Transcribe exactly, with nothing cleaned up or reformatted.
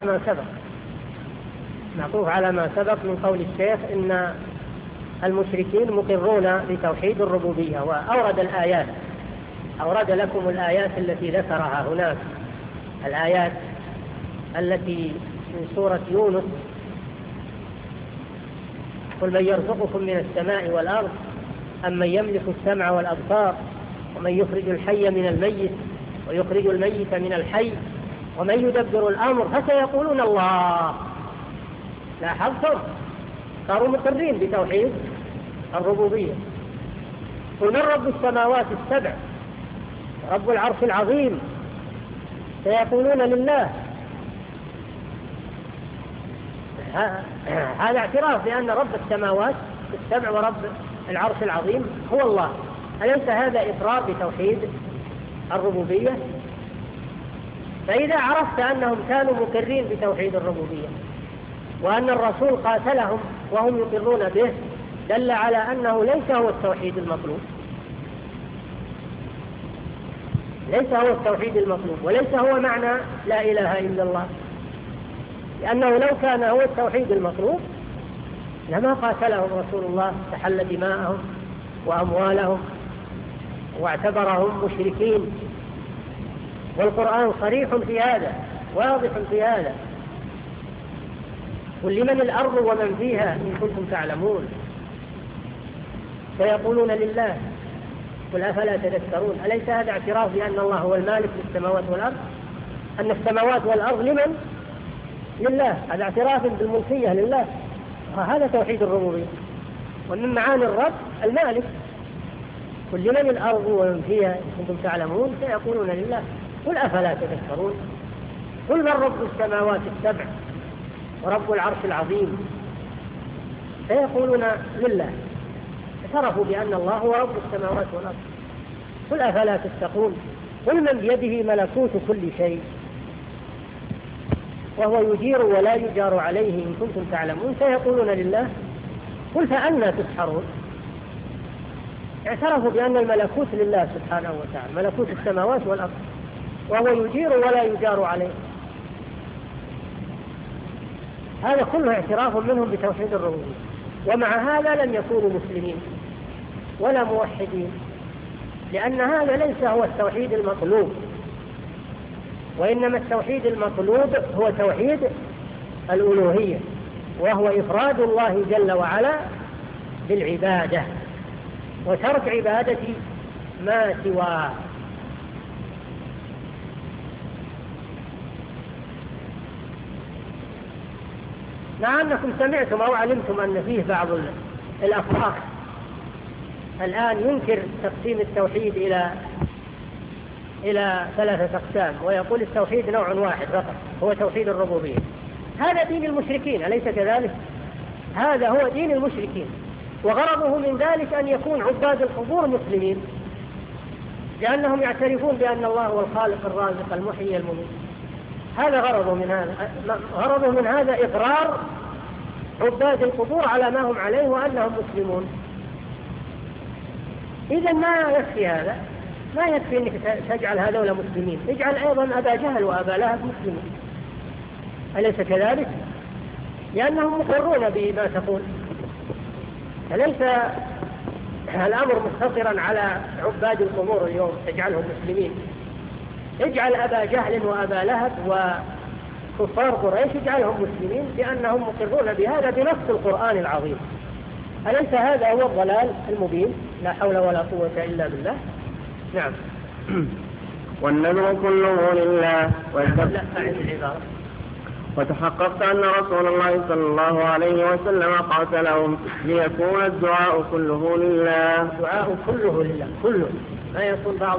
ما سبق معطوف على ما سبق من قول الشيخ إن المشركين مقرون بتوحيد الربوبية، وأورد الآيات، أورد لكم الآيات التي ذكرها هناك، الآيات التي من سورة يونس: قل من يرزقكم من السماء والأرض أم من يملك السمع والأبصار ومن يخرج الحي من الميت ويخرج الميت من الحي ومن يدبر الأمر فسيقولون الله. لاحظتم؟ صاروا مقرين بتوحيد الربوبية. قل من رب السماوات السبع رب العرش العظيم سيقولون لله. هذا اعتراف بأن رب السماوات السبع ورب العرش العظيم هو الله. أليس هذا إقرار بتوحيد الربوبية؟ فإذا عرفت أنهم كانوا مقرين بتوحيد الربوبية وأن الرسول قاتلهم وهم يقرون به، دل على أنه ليس هو التوحيد المطلوب، ليس هو التوحيد المطلوب وليس هو معنى لا إله إلا الله، لأنه لو كان هو التوحيد المطلوب لما قاتلهم رسول الله، استحل دماءهم وأموالهم واعتبرهم مشركين. والقرآن صريح في هذا، واضح في هذا: قل لمن الأرض ومن فيها إن كنتم تعلمون سيقولون لله. قل أفلا تذكرون؟ أليس هذا اعتراف بأن الله هو المالك للسماوات والأرض، أن السماوات والأرض لمن؟ لله. هذا اعتراف بالملكية لله، وهذا توحيد الربوبية. ومن معاني الرب المالك: قل لمن الأرض ومن فيها إن كنتم تعلمون سيقولون لله. قل أفلا تذكرون؟ قل من رب السماوات السبع ورب العرش العظيم سيقولون لله. اعترفوا بأن الله هو رب السماوات والأرض. قل أفلا تتقون؟ قل من بيده ملكوت كل شيء وهو يجير ولا يجار عليه إن كنتم تعلمون سيقولون لله. قل فأنى تسحرون؟ اعترفوا بأن الملكوت لله سبحانه وتعالى، ملكوت السماوات والأرض، وهو يجير ولا يجار عليه. هذا كله اعتراف منهم بتوحيد الربوبية، ومع هذا لم يكونوا مسلمين ولا موحدين، لأن هذا ليس هو التوحيد المطلوب، وإنما التوحيد المطلوب هو توحيد الألوهية، وهو إفراد الله جل وعلا بالعبادة وترك عبادة ما سواه. مع أنكم سمعتم أو علمتم أن فيه بعض الأفراق الآن ينكر تقسيم التوحيد إلى إلى ثلاثة أقسام، ويقول التوحيد نوع واحد فقط هو توحيد الربوبية. هذا دين المشركين، أليس كذلك؟ هذا هو دين المشركين، وغرضه من ذلك أن يكون عباد القبور مسلمين، لأنهم يعترفون بأن الله هو الخالق الرازق المحيي المميت. هذا غرضه من هذا، غرضه من هذا إقرار عباد القبور على ما هم عليه وأنهم مسلمون. إذا ما يكفي هذا، ما يكفي أنك تجعل هذول مسلمين، اجعل أيضا أبا جهل وأبا لهب مسلمين، أليس كذلك؟ لأنهم مقرون بما تقول. فليس الأمر مختصرا على عباد القبور اليوم تجعلهم مسلمين. اجعل أبا جهل وأبا لهب وكفار قريش اجعلهم مسلمين، لأنهم مقرون بهذا بنص القرآن العظيم. أليس هذا هو الضلال المبين؟ لا حول ولا قوة إلا بالله. نعم. والنذر كله لله. لا أعد العبارة. وتحققت أن رسول الله صلى الله عليه وسلم قاتلهم ليكون الدعاء كله لله. الدعاء كله لله، كله، ما يكون بعض